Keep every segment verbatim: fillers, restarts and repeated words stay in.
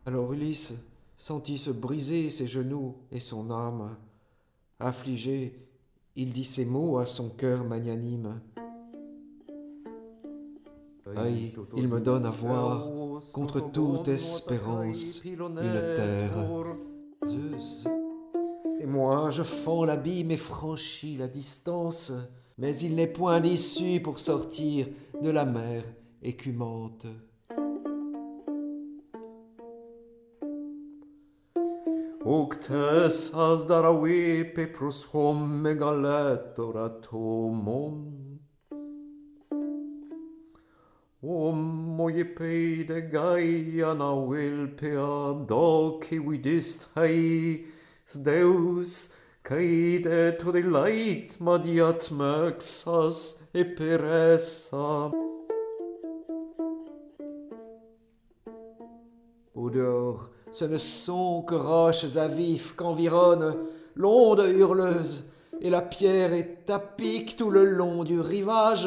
Alors Ulysse sentit se briser ses genoux et son âme. Affligé, il dit ces mots à son cœur magnanime. Aïe, il me donne à voir, contre toute espérance, une terre. Zeus. Et moi, je fends l'abîme et franchis la distance, mais il n'est point d'issue pour sortir de la mer écumante. Uctes as daravipe pros hom megaletoratomon. Om moiepeide Gaia na wilpea doci vidist hei Deus caide to the light madiat maxas e peressa. Au dehors, ce ne sont que roches à vif qu'environnent l'onde hurleuse, et la pierre est à pic tout le long du rivage.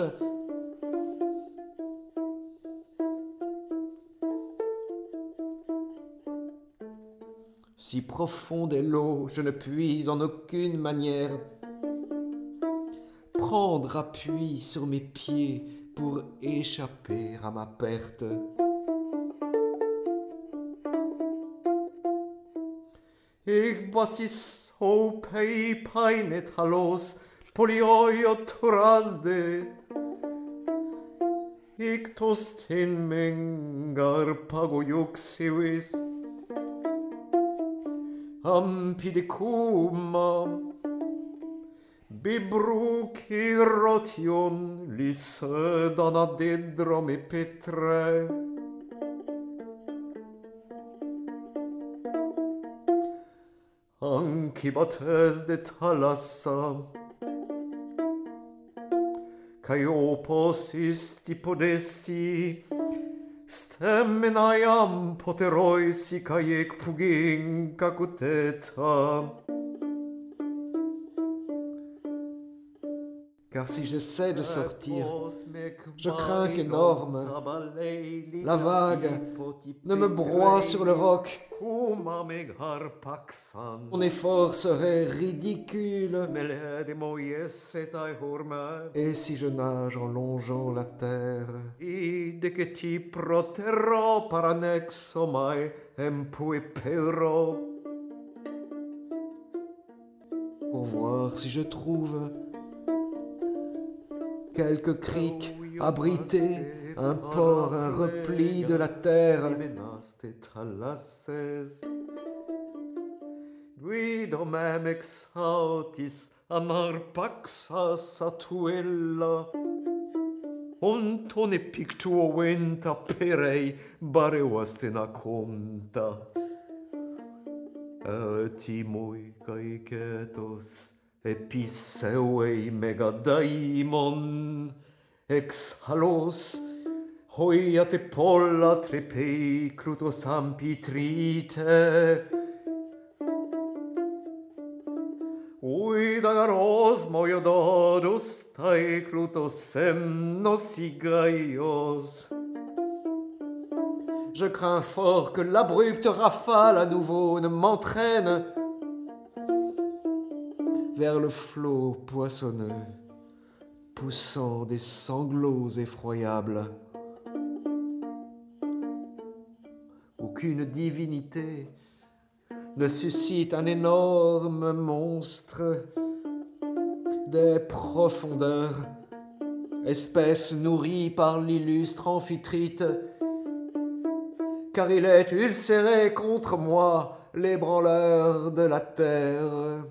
Si profonde est l'eau, je ne puis en aucune manière prendre appui sur mes pieds pour échapper à ma perte. Ik basis o pei painet halos polioio trasde. Ik tostin mengar pagoiuxivis. Ampidicuma bibruci rotion lissedana dedrom e petre. Ancibates de Thalassa cae opos isti podesti Stemmenaiam poteroisi caec pugin cacuteta. Car si j'essaie de sortir, je crains qu'énorme la vague ne me broie sur le roc. Mon effort serait ridicule. Et si je nage en longeant la terre, Ide che ti proterrò paranexo mai empui pero. pour voir si je trouve quelques criques abritées, un port, un repli de la terre. Guidom em exautis amar paxa satuella. Ontone pictuo venta perei bareuastena conta. Etimoi caeketos episeuei megadaimon ex halos hoiate polla trepei crutos ampitrite. Uidagaros moiododus tae clutos semnos igaios. Je crains fort que l'abrupte rafale à nouveau ne m'entraîne vers le flot poissonneux, poussant des sanglots effroyables. Aucune divinité ne suscite un énorme monstre des profondeurs, espèce nourrie par l'illustre Amphitrite, car il est ulcéré contre moi, l'ébranleur de la terre.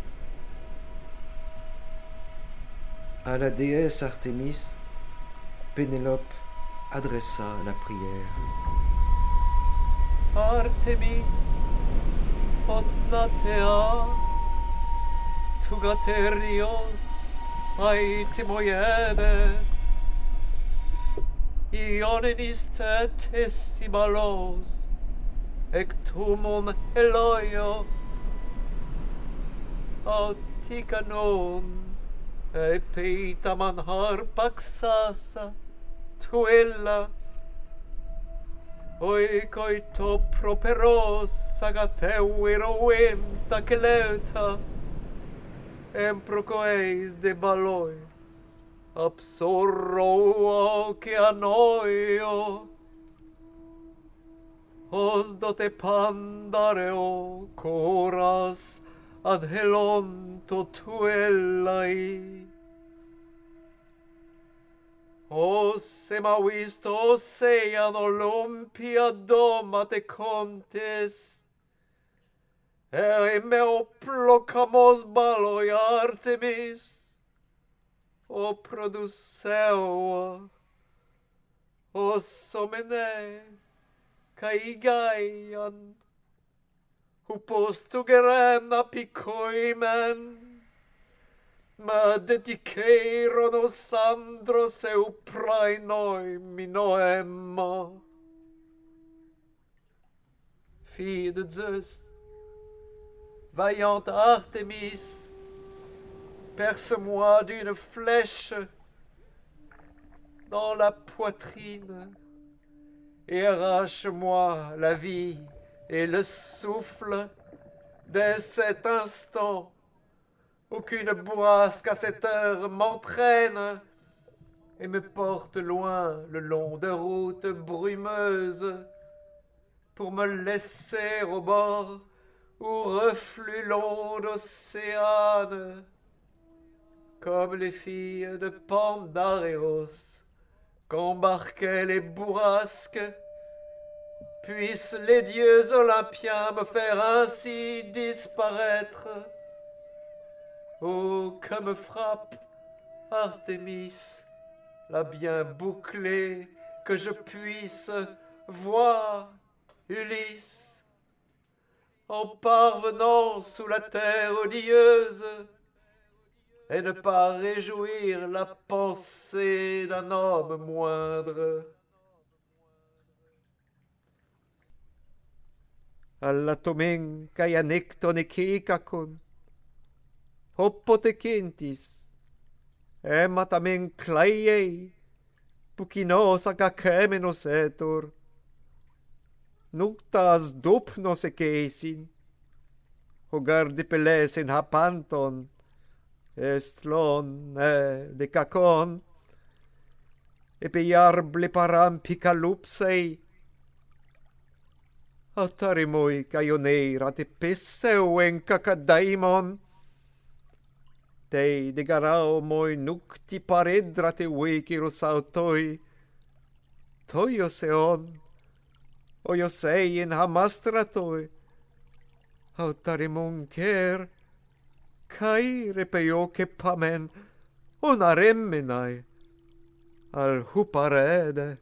À la déesse Artémis, Pénélope adressa la prière. Artemi, otnatea, tugaterios, aitimoiene, ionenis te tessimalos, ectumum eloio, auticanon, epeitaman harpaxasa, tuella, oikoito properos sagateu eroenta keleuta, emprocoeis de baloi, absorro oceanoio, os dote pandareo coras ad helonto tuellai. Os emavisto oceano lumpia doma te contes, e meo plocamos baloi Artemis, o produceua, os somene, cae Gaian, hupos tugeren apicoimen, ma dediceiron os andros eu praenoi minoemma. Fille de Zeus, vaillante Artémis, perce-moi d'une flèche dans la poitrine et arrache-moi la vie et le souffle dès cet instant. Aucune bourrasque à cette heure m'entraîne et me porte loin le long de routes brumeuses pour me laisser au bord où reflue l'onde océane, comme les filles de Pandaréos qu'embarquaient les bourrasques. Puissent les dieux olympiens me faire ainsi disparaître. Oh, que me frappe Artémis, la bien bouclée, que je puisse voir Ulysse en parvenant sous la terre odieuse et ne pas réjouir la pensée d'un homme moindre. Allatomen kai anekton ekekakon, hoppotekentis, ematamen klaiei, pukinos agakemenos etor, nuktas dopnos ekesin, hogarde pelesen hapanton, estlon e dekakon, epeiarble param picalupsei, atarimoi caioneira te pesseu en cacadaimon, tei de garao moi nukti paredra te wekiros autoi, toioseon, oiosei en hamastratoi, autarimon ker, kai repeioke pamen, onaremmenai, al huparede.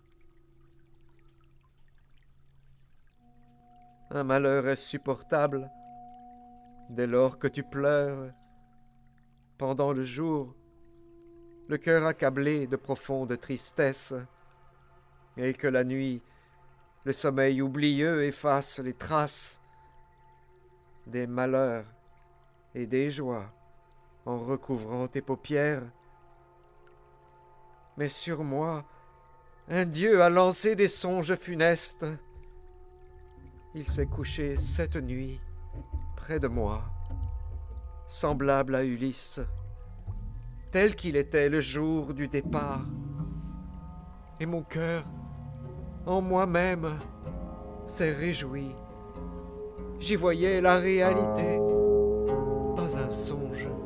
Un malheur insupportable, dès lors que tu pleures, pendant le jour, le cœur accablé de profonde tristesse, et que la nuit, le sommeil oublieux efface les traces des malheurs et des joies en recouvrant tes paupières. Mais sur moi, un Dieu a lancé des songes funestes. Il s'est couché cette nuit près de moi, semblable à Ulysse, tel qu'il était le jour du départ. Et mon cœur, en moi-même, s'est réjoui. J'y voyais la réalité, pas un songe.